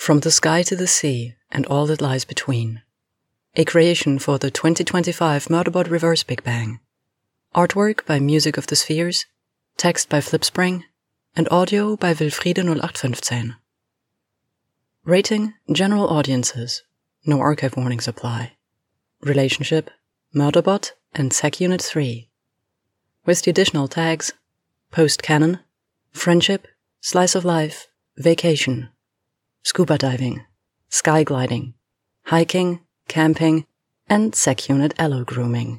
From the Sky to the Sea and All That Lies Between. A creation for the 2025 Murderbot Reverse Big Bang. Artwork by Music of the Spheres, text by Flipspring, and audio by Wilfriede 0815. Rating, general audiences. No archive warnings apply. Relationship, Murderbot and Sec Unit 3. With the additional tags, post-canon, friendship, slice of life, vacation, scuba diving, sky gliding, hiking, camping, and Sec Unit Elo grooming.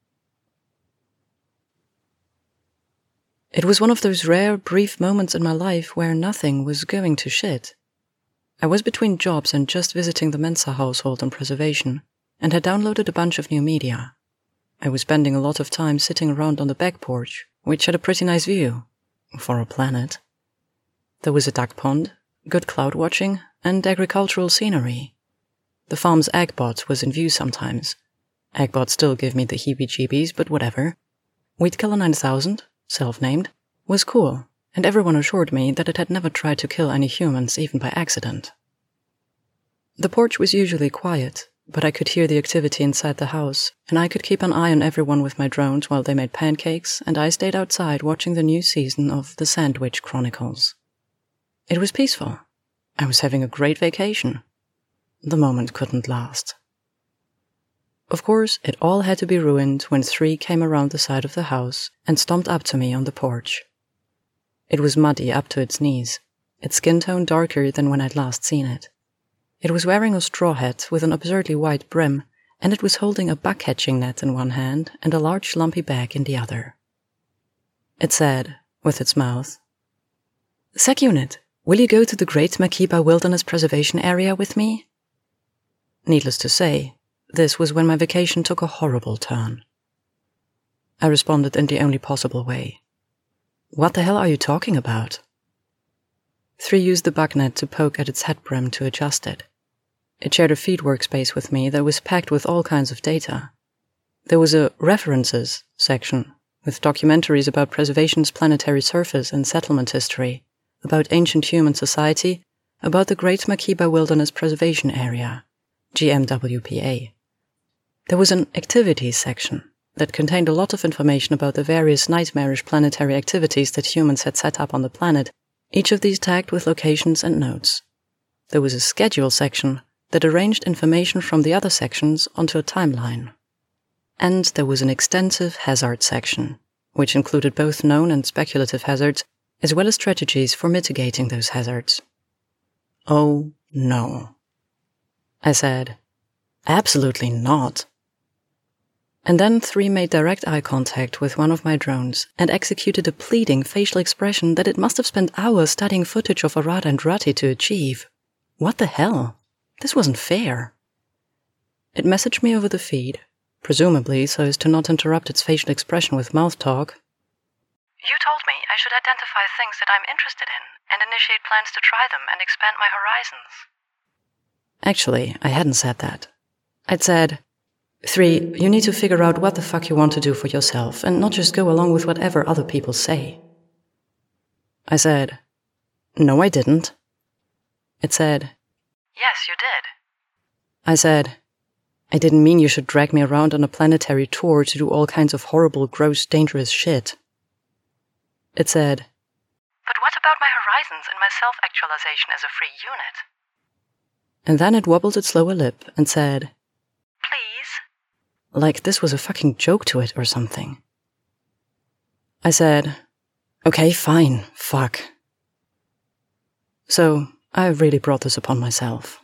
It was one of those rare, brief moments in my life where nothing was going to shit. I was between jobs and just visiting the Mensa household on preservation, and had downloaded a bunch of new media. I was spending a lot of time sitting around on the back porch, which had a pretty nice view, for a planet. There was a duck pond, good cloud watching, and agricultural scenery. The farm's Eggbot was in view sometimes. Eggbot still give me the heebie-jeebies, but whatever. Weedkiller 9000, self-named, was cool, and everyone assured me that it had never tried to kill any humans even by accident. The porch was usually quiet, but I could hear the activity inside the house, and I could keep an eye on everyone with my drones while they made pancakes, and I stayed outside watching the new season of The Sandwich Chronicles. It was peaceful. I was having a great vacation. The moment couldn't last. Of course, it all had to be ruined when 3 came around the side of the house and stomped up to me on the porch. It was muddy up to its knees, its skin tone darker than when I'd last seen it. It was wearing a straw hat with an absurdly wide brim, and it was holding a buck-catching net in one hand and a large lumpy bag in the other. It said, with its mouth, "Sec Unit, will you go to the Great Makiba Wilderness Preservation Area with me?" Needless to say, this was when my vacation took a horrible turn. I responded in the only possible way. "What the hell are you talking about?" 3 used the bug net to poke at its head brim to adjust it. It shared a feed workspace with me that was packed with all kinds of data. There was a references section with documentaries about preservation's planetary surface and settlement history, about ancient human society, about the Great Makiba Wilderness Preservation Area, GMWPA. There was an activities section that contained a lot of information about the various nightmarish planetary activities that humans had set up on the planet, each of these tagged with locations and notes. There was a schedule section that arranged information from the other sections onto a timeline. And there was an extensive hazard section, which included both known and speculative hazards, as well as strategies for mitigating those hazards. Oh, no. I said, "Absolutely not." And then 3 made direct eye contact with one of my drones and executed a pleading facial expression that it must have spent hours studying footage of Arad and Rati to achieve. What the hell? This wasn't fair. It messaged me over the feed, presumably so as to not interrupt its facial expression with mouth talk. "You told me I should identify things that I'm interested in and initiate plans to try them and expand my horizons." Actually, I hadn't said that. I'd said, 3, you need to figure out what the fuck you want to do for yourself and not just go along with whatever other people say. I said, "No, I didn't." It said, "Yes, you did." I said, "I didn't mean you should drag me around on a planetary tour to do all kinds of horrible, gross, dangerous shit." It said, "But what about my horizons and my self-actualization as a free unit?" And then it wobbled its lower lip and said, "Please?" Like this was a fucking joke to it or something. I said, "Okay, fine, fuck." So, I really brought this upon myself.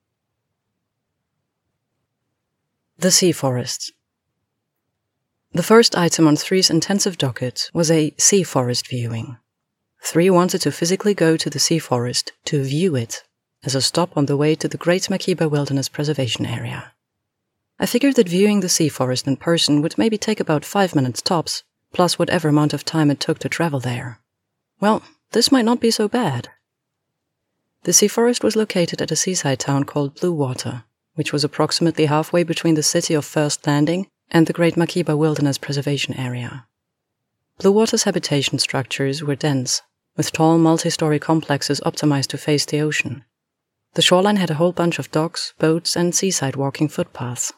The Sea Forest. The first item on 3's intensive docket was a sea forest viewing. 3 wanted to physically go to the sea forest to view it, as a stop on the way to the Great Makiba Wilderness Preservation Area. I figured that viewing the sea forest in person would maybe take about 5 minutes tops, plus whatever amount of time it took to travel there. Well, this might not be so bad. The sea forest was located at a seaside town called Blue Water, which was approximately halfway between the city of First Landing and the Great Makiba Wilderness Preservation Area. Blue Water's habitation structures were dense, with tall multi-story complexes optimized to face the ocean. The shoreline had a whole bunch of docks, boats, and seaside walking footpaths.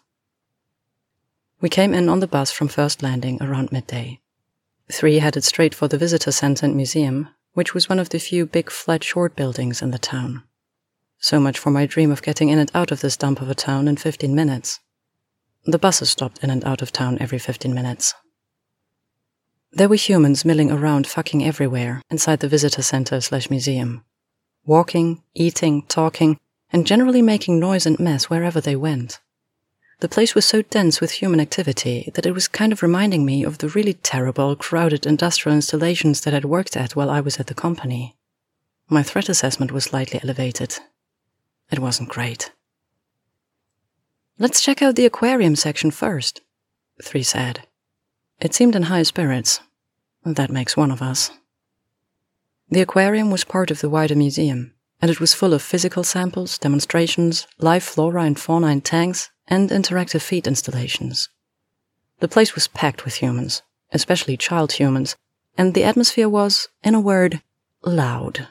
We came in on the bus from First Landing around midday. 3 headed straight for the visitor center and museum, which was one of the few big flat short buildings in the town. So much for my dream of getting in and out of this dump of a town in 15 minutes. The buses stopped in and out of town every 15 minutes. There were humans milling around fucking everywhere inside the visitor center/museum. Walking, eating, talking, and generally making noise and mess wherever they went. The place was so dense with human activity that it was kind of reminding me of the really terrible, crowded industrial installations that I'd worked at while I was at the company. My threat assessment was slightly elevated. It wasn't great. "Let's check out the aquarium section first," 3 said. It seemed in high spirits. That makes one of us. The aquarium was part of the wider museum, and it was full of physical samples, demonstrations, live flora and fauna in tanks, and interactive feed installations. The place was packed with humans, especially child humans, and the atmosphere was, in a word, loud.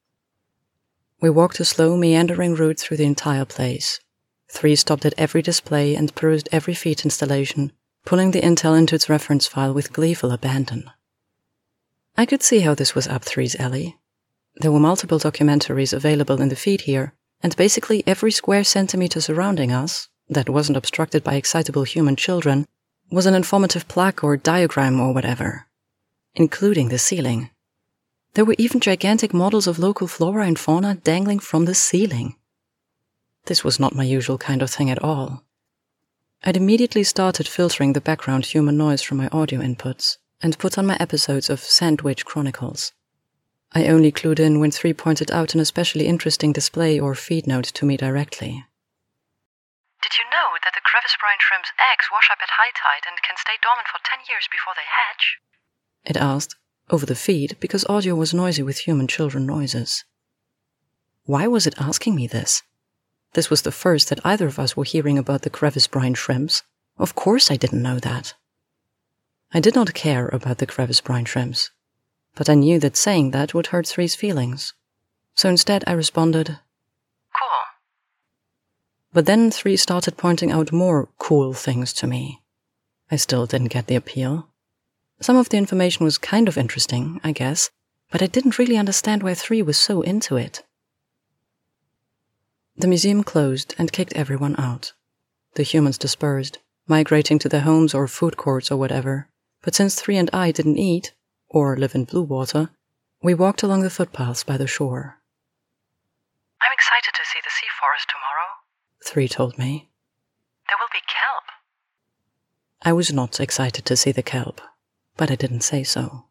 We walked a slow, meandering route through the entire place. 3 stopped at every display and perused every feed installation, pulling the intel into its reference file with gleeful abandon. I could see how this was up 3's alley. There were multiple documentaries available in the feed here, and basically every square centimeter surrounding us, that wasn't obstructed by excitable human children, was an informative plaque or diagram or whatever, including the ceiling. There were even gigantic models of local flora and fauna dangling from the ceiling. This was not my usual kind of thing at all. I'd immediately started filtering the background human noise from my audio inputs and put on my episodes of Sandwich Chronicles. I only clued in when 3 pointed out an especially interesting display or feed note to me directly. Did you know that the crevice brine shrimp's eggs wash up at high tide and can stay dormant for 10 years before they hatch? It asked, over the feed, because audio was noisy with human children noises. Why was it asking me this? This was the first that either of us were hearing about the crevice brine shrimps. Of course I didn't know that. I did not care about the crevice brine shrimps, but I knew that saying that would hurt 3's feelings. So instead I responded, "Cool." But then 3 started pointing out more cool things to me. I still didn't get the appeal. Some of the information was kind of interesting, I guess, but I didn't really understand why 3 was so into it. The museum closed and kicked everyone out. The humans dispersed, migrating to their homes or food courts or whatever, but since 3 and I didn't eat, or live in blue water, we walked along the footpaths by the shore. "I'm excited to see the sea forest tomorrow," 3 told me. "There will be kelp." I was not excited to see the kelp, but I didn't say so.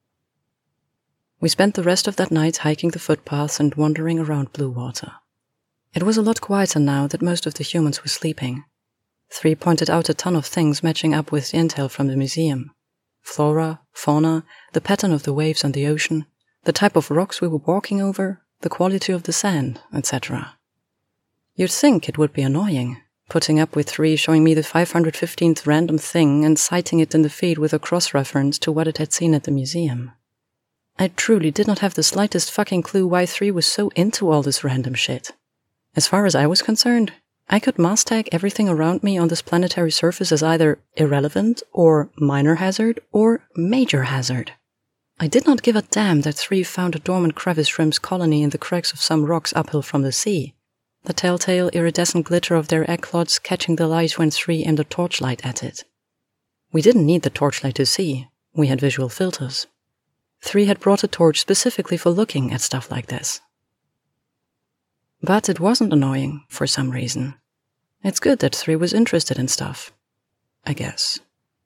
We spent the rest of that night hiking the footpaths and wandering around blue water. It was a lot quieter now that most of the humans were sleeping. 3 pointed out a ton of things matching up with the intel from the museum. Flora, fauna, the pattern of the waves on the ocean, the type of rocks we were walking over, the quality of the sand, etc. You'd think it would be annoying, putting up with 3 showing me the 515th random thing and citing it in the feed with a cross-reference to what it had seen at the museum. I truly did not have the slightest fucking clue why 3 was so into all this random shit. As far as I was concerned, I could mass tag everything around me on this planetary surface as either irrelevant, or minor hazard, or major hazard. I did not give a damn that 3 found a dormant crevice shrimp's colony in the cracks of some rocks uphill from the sea, the telltale iridescent glitter of their egg clods catching the light when 3 aimed a torchlight at it. We didn't need the torchlight to see, we had visual filters. 3 had brought a torch specifically for looking at stuff like this. But it wasn't annoying, for some reason. It's good that 3 was interested in stuff, I guess.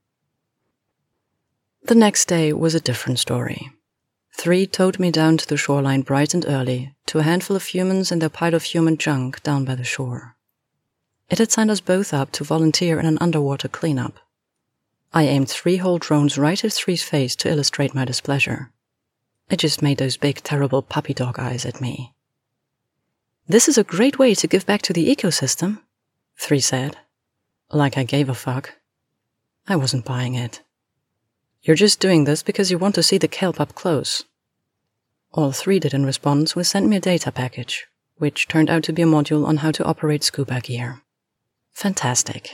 The next day was a different story. 3 towed me down to the shoreline bright and early, to a handful of humans and their pile of human junk down by the shore. It had signed us both up to volunteer in an underwater cleanup. I aimed 3 whole drones right at 3's face to illustrate my displeasure. It just made those big, terrible puppy dog eyes at me. "This is a great way to give back to the ecosystem," 3 said. Like I gave a fuck. I wasn't buying it. "You're just doing this because you want to see the kelp up close." All 3 did in response was send me a data package, which turned out to be a module on how to operate scuba gear. Fantastic.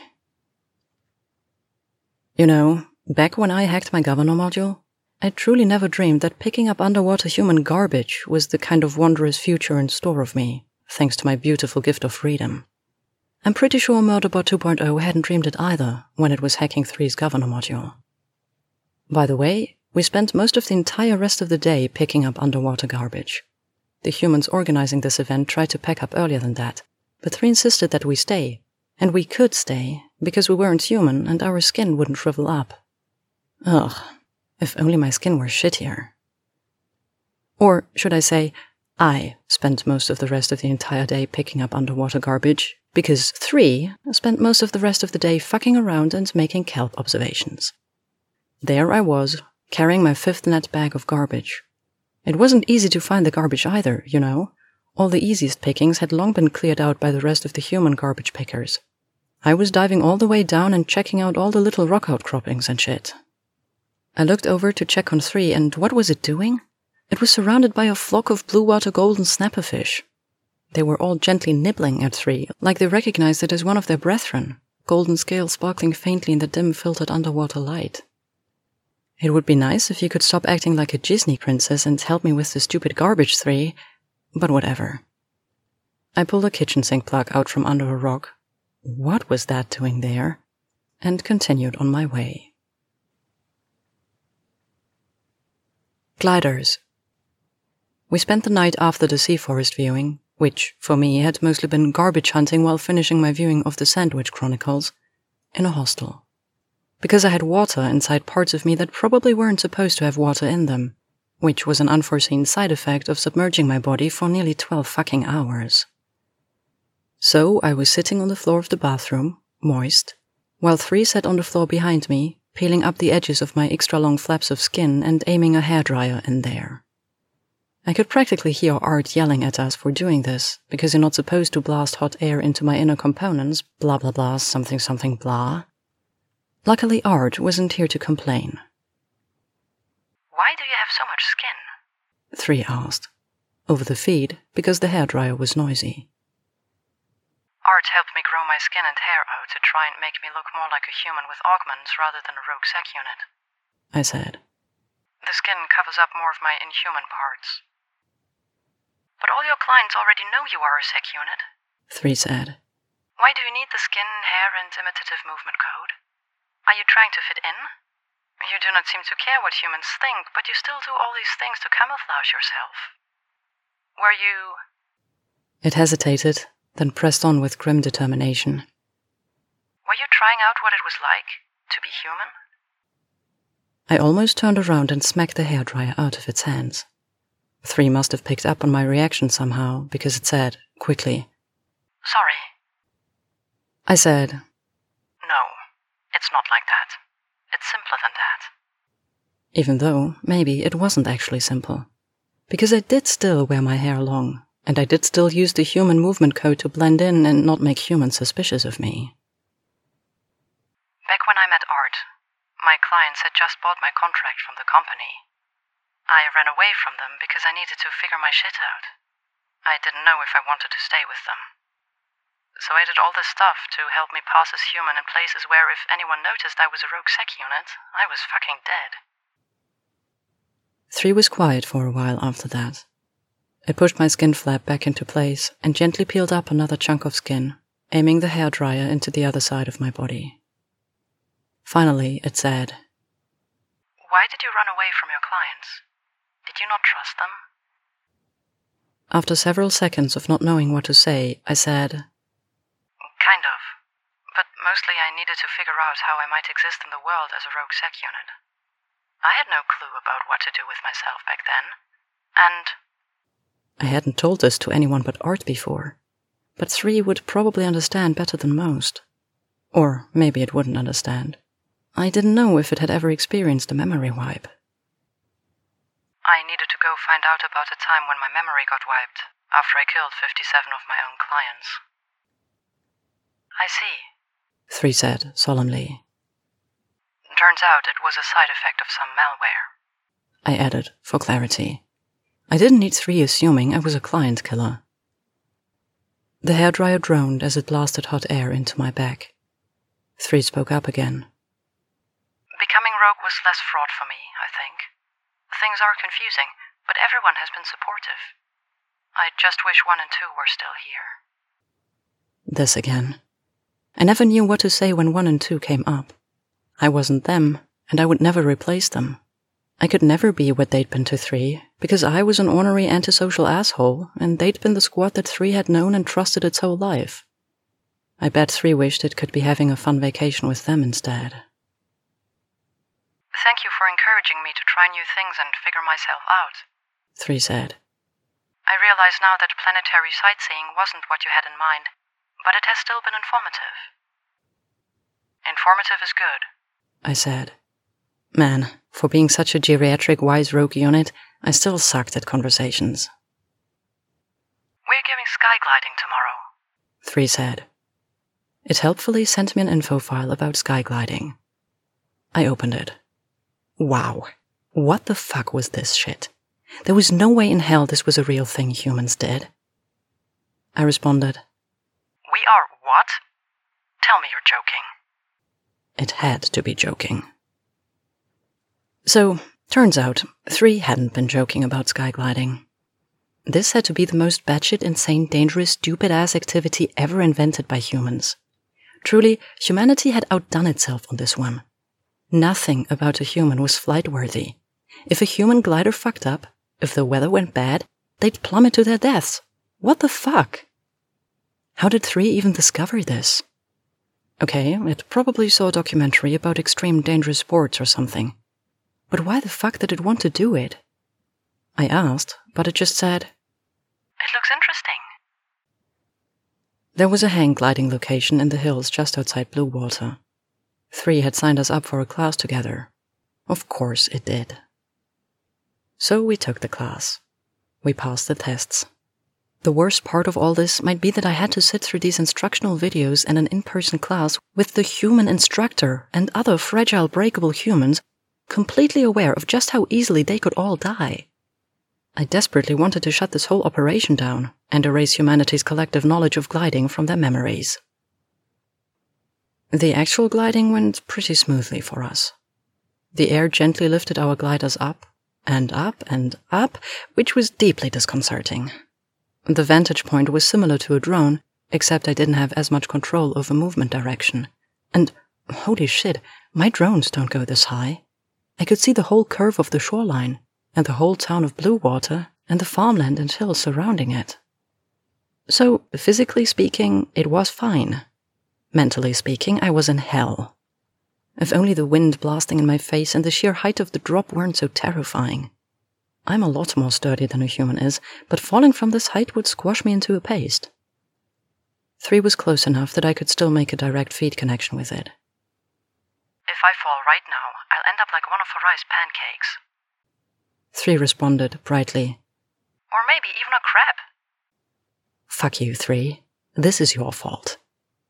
You know, back when I hacked my governor module, I truly never dreamed that picking up underwater human garbage was the kind of wondrous future in store of me, thanks to my beautiful gift of freedom. I'm pretty sure Murderbot 2.0 hadn't dreamed it either when it was hacking 3's governor module. By the way, we spent most of the entire rest of the day picking up underwater garbage. The humans organizing this event tried to pack up earlier than that, but 3 insisted that we stay, and we could stay because we weren't human and our skin wouldn't shrivel up. Ugh. If only my skin were shittier. Or, should I say, I spent most of the rest of the entire day picking up underwater garbage, because 3 spent most of the rest of the day fucking around and making kelp observations. There I was, carrying my 5th net bag of garbage. It wasn't easy to find the garbage either, you know. All the easiest pickings had long been cleared out by the rest of the human garbage pickers. I was diving all the way down and checking out all the little rock outcroppings and shit. I looked over to check on 3, and what was it doing? It was surrounded by a flock of blue water golden snapperfish. They were all gently nibbling at 3, like they recognized it as one of their brethren, golden scales sparkling faintly in the dim filtered underwater light. It would be nice if you could stop acting like a Disney princess and help me with the stupid garbage, 3, but whatever. I pulled a kitchen sink plug out from under a rock. What was that doing there? And continued on my way. Gliders. We spent the night after the sea forest viewing, which, for me, had mostly been garbage hunting while finishing my viewing of the Sandwich Chronicles, in a hostel. Because I had water inside parts of me that probably weren't supposed to have water in them, which was an unforeseen side effect of submerging my body for nearly 12 fucking hours. So I was sitting on the floor of the bathroom, moist, while 3 sat on the floor behind me, peeling up the edges of my extra-long flaps of skin and aiming a hairdryer in there. I could practically hear Art yelling at us for doing this, because you're not supposed to blast hot air into my inner components, blah blah blah, something something blah. Luckily Art wasn't here to complain. Why do you have so much skin? 3 asked, over the feed, because the hairdryer was noisy. Art helped me grow my skin and hair out to try and make me look more like a human with augments rather than a rogue sec unit, I said. The skin covers up more of my inhuman parts. But all your clients already know you are a sec unit, 3 said. Why do you need the skin, hair, and imitative movement code? Are you trying to fit in? You do not seem to care what humans think, but you still do all these things to camouflage yourself. Were you... It hesitated, then pressed on with grim determination. Were you trying out what it was like to be human? I almost turned around and smacked the hairdryer out of its hands. 3 must have picked up on my reaction somehow, because it said, quickly, Sorry. I said, No, it's not like that. It's simpler than that. Even though, maybe, it wasn't actually simple. Because I did still wear my hair long, and I did still use the human movement code to blend in and not make humans suspicious of me. Back when I met Art, my clients had just bought my contract from the company. I ran away from them because I needed to figure my shit out. I didn't know if I wanted to stay with them. So I did all this stuff to help me pass as human in places where if anyone noticed I was a rogue sec unit, I was fucking dead. 3 was quiet for a while after that. It pushed my skin flap back into place and gently peeled up another chunk of skin, aiming the hairdryer into the other side of my body. Finally, it said, Why did you run away from your clients? Did you not trust them? After several seconds of not knowing what to say, I said, Kind of. But mostly I needed to figure out how I might exist in the world as a rogue sec unit. I had no clue about what to do with myself back then, and... I hadn't told this to anyone but Art before, but 3 would probably understand better than most. Or maybe it wouldn't understand. I didn't know if it had ever experienced a memory wipe. I needed to go find out about a time when my memory got wiped, after I killed 57 of my own clients. I see, 3 said solemnly. Turns out it was a side effect of some malware. I added, for clarity. I didn't need 3 assuming I was a client killer. The hairdryer droned as it blasted hot air into my back. 3 spoke up again. Becoming rogue was less fraught for me, I think. Things are confusing, but everyone has been supportive. I just wish 1 and 2 were still here. This again. I never knew what to say when 1 and 2 came up. I wasn't them, and I would never replace them. I could never be what they'd been to 3, because I was an ornery antisocial asshole, and they'd been the squad that 3 had known and trusted its whole life. I bet 3 wished it could be having a fun vacation with them instead. Thank you for encouraging me to try new things and figure myself out, 3 said. I realize now that planetary sightseeing wasn't what you had in mind, but it has still been informative. Informative is good, I said. Man, for being such a geriatric wise roguey on it, I still sucked at conversations. We're giving skygliding tomorrow, 3 said. It helpfully sent me an info file about skygliding. I opened it. Wow, what the fuck was this shit? There was no way in hell this was a real thing humans did. I responded. We are what? Tell me you're joking. It had to be joking. So, turns out, 3 hadn't been joking about skygliding. This had to be the most batshit insane, dangerous, stupid-ass activity ever invented by humans. Truly, humanity had outdone itself on this one. Nothing about a human was flight-worthy. If a human glider fucked up, if the weather went bad, they'd plummet to their deaths. What the fuck? How did 3 even discover this? Okay, it probably saw a documentary about extreme dangerous sports or something. But why the fuck did it want to do it? I asked, but it just said, It looks interesting. There was a hang gliding location in the hills just outside Bluewater. 3 had signed us up for a class together. Of course it did. So we took the class. We passed the tests. The worst part of all this might be that I had to sit through these instructional videos and an in-person class with the human instructor and other fragile, breakable humans completely aware of just how easily they could all die. I desperately wanted to shut this whole operation down and erase humanity's collective knowledge of gliding from their memories. The actual gliding went pretty smoothly for us. The air gently lifted our gliders up and up and up, which was deeply disconcerting. The vantage point was similar to a drone, except I didn't have as much control over movement direction. And, holy shit, my drones don't go this high. I could see the whole curve of the shoreline, and the whole town of Bluewater, and the farmland and hills surrounding it. So, physically speaking, it was fine. Mentally speaking, I was in hell. If only the wind blasting in my face and the sheer height of the drop weren't so terrifying. I'm a lot more sturdy than a human is, but falling from this height would squash me into a paste. 3 was close enough that I could still make a direct feed connection with it. If I fall right now, I'll end up like one of Harai's pancakes. 3 responded brightly. Or maybe even a crab. Fuck you, 3. This is your fault.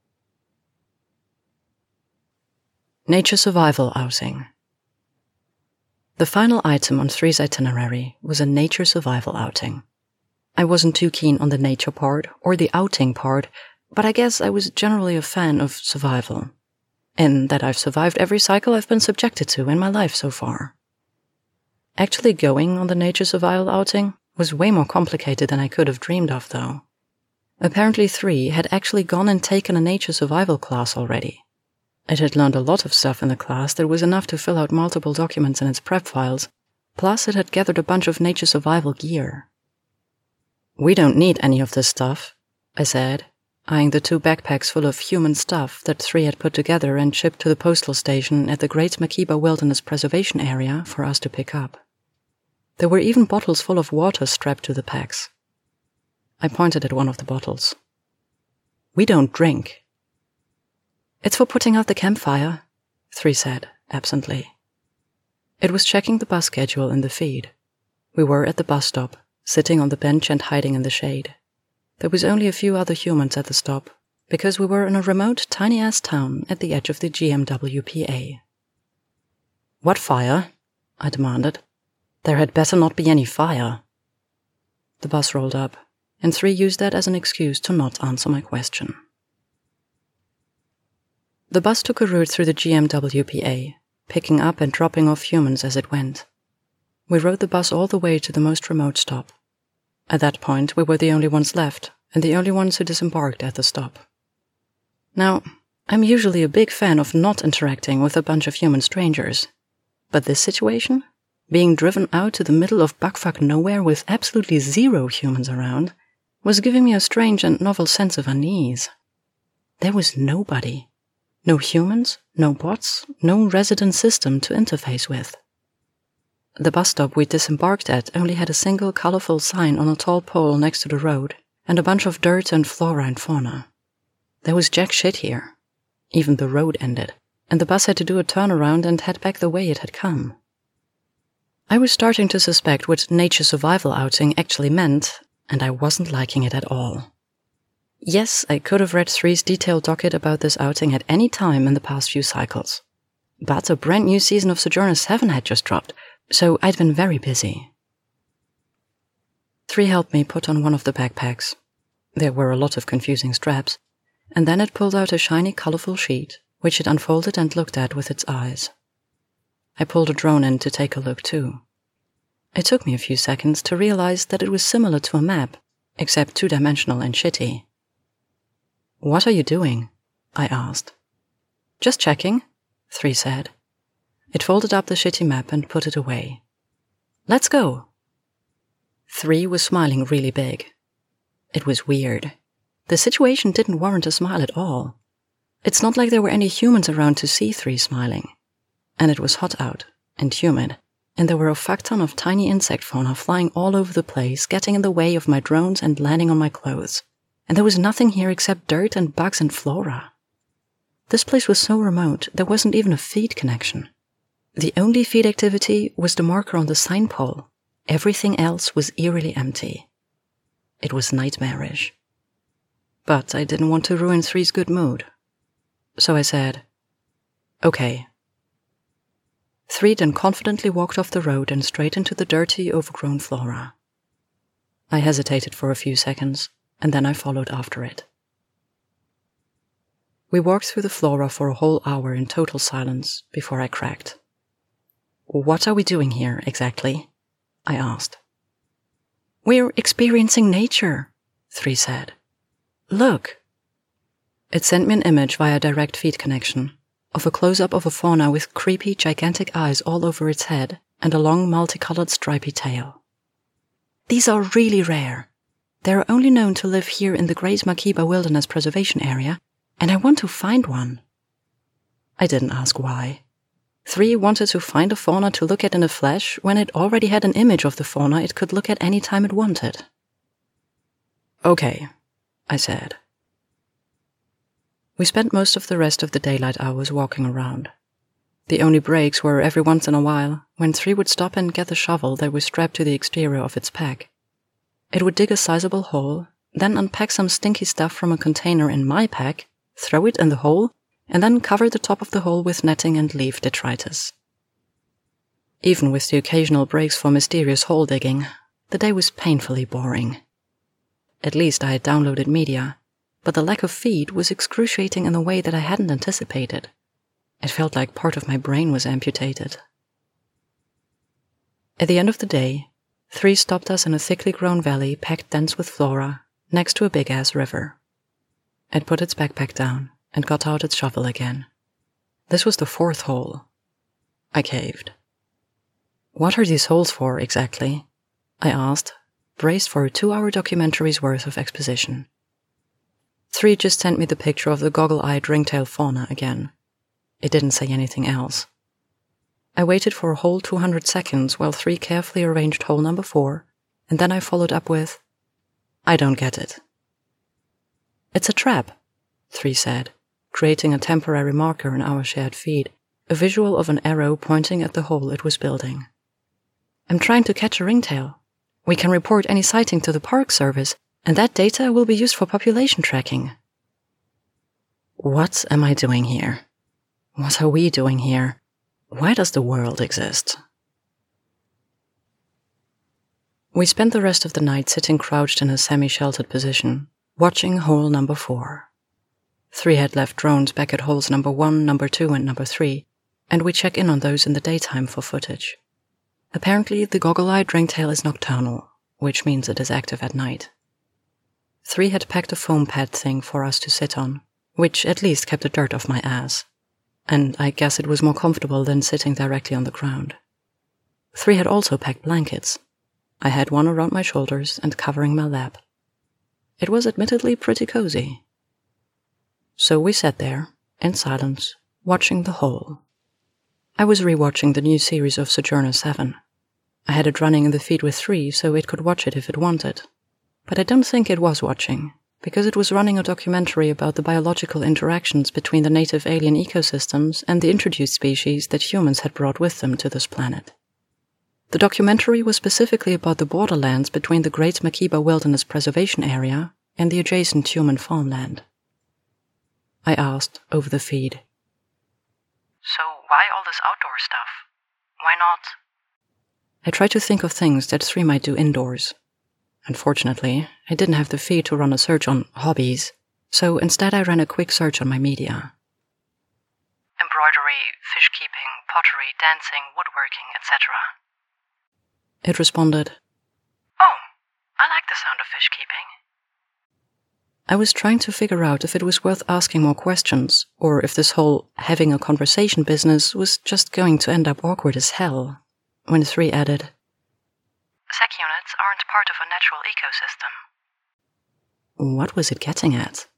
Nature Survival Outing. The final item on 3's itinerary was a nature survival outing. I wasn't too keen on the nature part or the outing part, but I guess I was generally a fan of survival, in that I've survived every cycle I've been subjected to in my life so far. Actually going on the nature survival outing was way more complicated than I could have dreamed of, though. Apparently 3 had actually gone and taken a nature survival class already. It had learned a lot of stuff in the class that was enough to fill out multiple documents in its prep files, plus it had gathered a bunch of nature survival gear. We don't need any of this stuff, I said, eyeing the 2 backpacks full of human stuff that 3 had put together and shipped to the postal station at the Great Makiba Wilderness Preservation Area for us to pick up. There were even bottles full of water strapped to the packs. I pointed at one of the bottles. We don't drink. It's for putting out the campfire, 3 said, absently. It was checking the bus schedule in the feed. We were at the bus stop, sitting on the bench and hiding in the shade. There was only a few other humans at the stop, because we were in a remote, tiny-ass town at the edge of the GMWPA. What fire? I demanded. There had better not be any fire. The bus rolled up. and 3 used that as an excuse to not answer my question. The bus took a route through the GMWPA, picking up and dropping off humans as it went. We rode the bus all the way to the most remote stop. At that point, we were the only ones left, and the only ones who disembarked at the stop. Now, I'm usually a big fan of not interacting with a bunch of human strangers, but this situation, being driven out to the middle of buckfuck nowhere with absolutely 0 humans around, was giving me a strange and novel sense of unease. There was nobody. No humans, no bots, no resident system to interface with. The bus stop we disembarked at only had a single colorful sign on a tall pole next to the road, and a bunch of dirt and flora and fauna. There was jack shit here. Even the road ended, and the bus had to do a turnaround and head back the way it had come. I was starting to suspect what nature survival outing actually meant, and I wasn't liking it at all. Yes, I could have read 3's detailed docket about this outing at any time in the past few cycles, but a brand new season of Sojourner 7 had just dropped, so I'd been very busy. 3 helped me put on one of the backpacks. There were a lot of confusing straps, and then it pulled out a shiny, colorful sheet, which it unfolded and looked at with its eyes. I pulled a drone in to take a look too. It took me a few seconds to realize that it was similar to a map, except 2-dimensional and shitty. "What are you doing?" I asked. "Just checking," 3 said. It folded up the shitty map and put it away. "Let's go." 3 was smiling really big. It was weird. The situation didn't warrant a smile at all. It's not like there were any humans around to see 3 smiling. And it was hot out, and humid, and there were a fuck-ton of tiny insect fauna flying all over the place, getting in the way of my drones and landing on my clothes. And there was nothing here except dirt and bugs and flora. This place was so remote, there wasn't even a feed connection. The only feed activity was the marker on the sign pole. Everything else was eerily empty. It was nightmarish. But I didn't want to ruin 3's good mood. So I said, "Okay." 3 then confidently walked off the road and straight into the dirty, overgrown flora. I hesitated for a few seconds, and then I followed after it. We walked through the flora for a whole hour in total silence before I cracked. "What are we doing here, exactly?" I asked. "We're experiencing nature," 3 said. "Look." It sent me an image via direct feed connection of a close-up of a fauna with creepy, gigantic eyes all over its head and a long, multicolored, stripy tail. "These are really rare. They're only known to live here in the Great Makiba Wilderness Preservation Area, and I want to find one." I didn't ask why. 3 wanted to find a fauna to look at in the flesh when it already had an image of the fauna it could look at any time it wanted. "Okay," I said. We spent most of the rest of the daylight hours walking around. The only breaks were every once in a while, when 3 would stop and get the shovel that was strapped to the exterior of its pack. It would dig a sizable hole, then unpack some stinky stuff from a container in my pack, throw it in the hole, and then cover the top of the hole with netting and leaf detritus. Even with the occasional breaks for mysterious hole digging, the day was painfully boring. At least I had downloaded media, but the lack of feed was excruciating in a way that I hadn't anticipated. It felt like part of my brain was amputated. At the end of the day, 3 stopped us in a thickly grown valley packed dense with flora, next to a big-ass river. It put its backpack down and got out its shovel again. This was the 4th hole. I caved. "What are these holes for, exactly?" I asked, braced for a 2-hour documentary's worth of exposition. 3 just sent me the picture of the goggle-eyed ringtail fauna again. It didn't say anything else. I waited for a whole 200 seconds while 3 carefully arranged hole number 4, and then I followed up with, "I don't get it." "It's a trap," 3 said, creating a temporary marker in our shared feed, a visual of an arrow pointing at the hole it was building. "I'm trying to catch a ringtail. We can report any sighting to the Park Service, and that data will be used for population tracking." What am I doing here? What are we doing here? Why does the world exist? We spent the rest of the night sitting crouched in a semi-sheltered position, watching hole number 4. 3 had left drones back at holes number 1, number 2, and number 3, and we check in on those in the daytime for footage. Apparently, the goggle-eyed ringtail is nocturnal, which means it is active at night. 3 had packed a foam pad thing for us to sit on, which at least kept the dirt off my ass, and I guess it was more comfortable than sitting directly on the ground. 3 had also packed blankets. I had one around my shoulders and covering my lap. It was admittedly pretty cozy. So we sat there, in silence, watching the hole. I was rewatching the new series of Sojourner 7. I had it running in the feed with 3 so it could watch it if it wanted. But I don't think it was watching, because it was running a documentary about the biological interactions between the native alien ecosystems and the introduced species that humans had brought with them to this planet. The documentary was specifically about the borderlands between the Great Makiba Wilderness Preservation Area and the adjacent human farmland. I asked over the feed. So why all this outdoor stuff? Why not? I tried to think of things that 3 might do indoors. Unfortunately, I didn't have the feed to run a search on hobbies, so instead I ran a quick search on my media. Embroidery, fish keeping, pottery, dancing, woodworking, etc. It responded, Oh, I like the sound of fish keeping. I was trying to figure out if it was worth asking more questions, or if this whole having a conversation business was just going to end up awkward as hell, when 3 added, Sec units aren't part of a natural ecosystem. What was it getting at?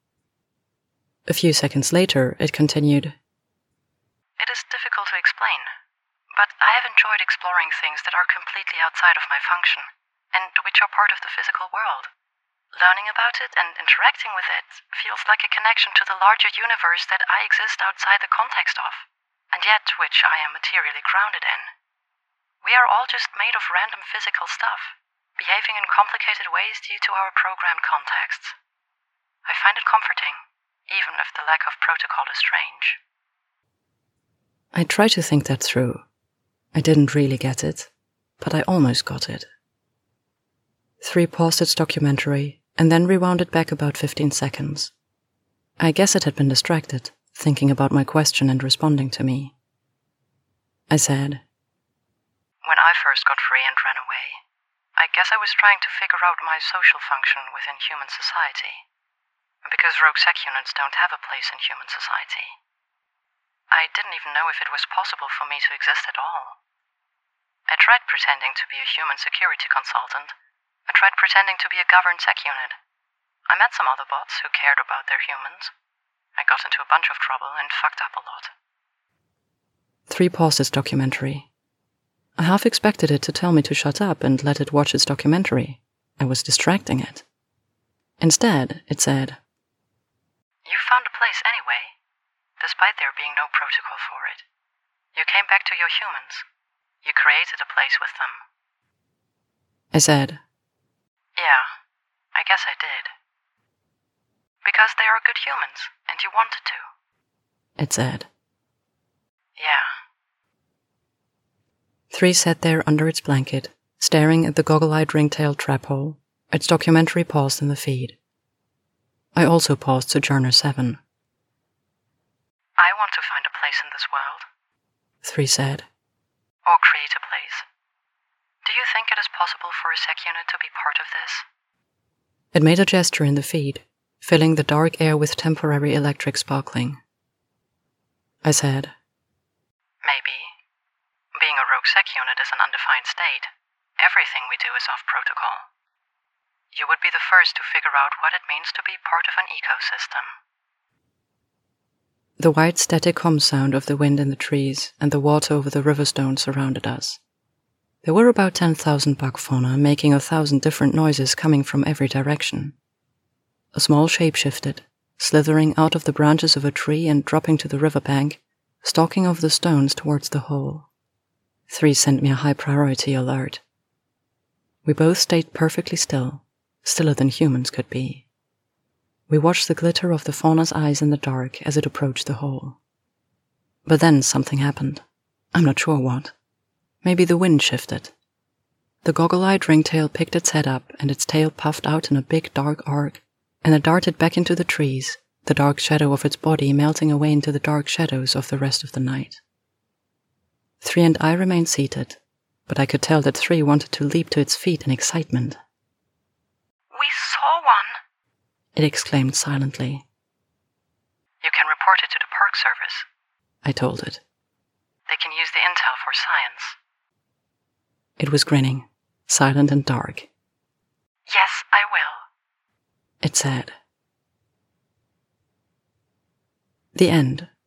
A few seconds later, it continued, It is difficult to explain, but I have enjoyed exploring things that are completely outside of my function, and which are part of the physical world. Learning about it and interacting with it feels like a connection to the larger universe that I exist outside the context of, and yet which I am materially grounded in. We are all just made of random physical stuff, behaving in complicated ways due to our programmed contexts. I find it comforting, even if the lack of protocol is strange. I tried to think that through. I didn't really get it, but I almost got it. 3 paused its documentary and then rewound it back about 15 seconds. I guess it had been distracted, thinking about my question and responding to me. I said, When I first got free and ran away, I guess I was trying to figure out my social function within human society, because rogue sec units don't have a place in human society. I didn't even know if it was possible for me to exist at all. I tried pretending to be a human security consultant. I tried pretending to be a governed sec unit. I met some other bots who cared about their humans. I got into a bunch of trouble and fucked up a lot. 3 paused its documentary. I half expected it to tell me to shut up and let it watch its documentary. I was distracting it. Instead, it said, You found a place anyway, despite there being no protocol for it. You came back to your humans. You created a place with them. I said, Yeah, I guess I did. Because they are good humans, and you wanted to. It said. Yeah. 3 sat there under its blanket, staring at the goggle-eyed ringtail trap hole. Its documentary paused in the feed. I also paused Sojourner 7. I want to find a place in this world. 3 said. Or create a place. Do you think it is possible for a sec unit to be part of this? It made a gesture in the feed, filling the dark air with temporary electric sparkling. I said, Maybe. Being a rogue sec unit is an undefined state. Everything we do is off protocol. You would be the first to figure out what it means to be part of an ecosystem. The white static hum sound of the wind in the trees and the water over the river stone surrounded us. There were about 10,000 bug fauna making 1,000 different noises coming from every direction. A small shape shifted, slithering out of the branches of a tree and dropping to the riverbank, stalking over the stones towards the hole. 3 sent me a high priority alert. We both stayed perfectly still, stiller than humans could be. We watched the glitter of the fauna's eyes in the dark as it approached the hole. But then something happened. I'm not sure what. Maybe the wind shifted. The goggle-eyed ringtail picked its head up, and its tail puffed out in a big dark arc, and it darted back into the trees, the dark shadow of its body melting away into the dark shadows of the rest of the night. 3 and I remained seated, but I could tell that 3 wanted to leap to its feet in excitement. "We saw one," it exclaimed silently. "You can report it to the Park Service," I told it. "They can use the intel for science." It was grinning, silent and dark. "Yes, I will," it said. The end.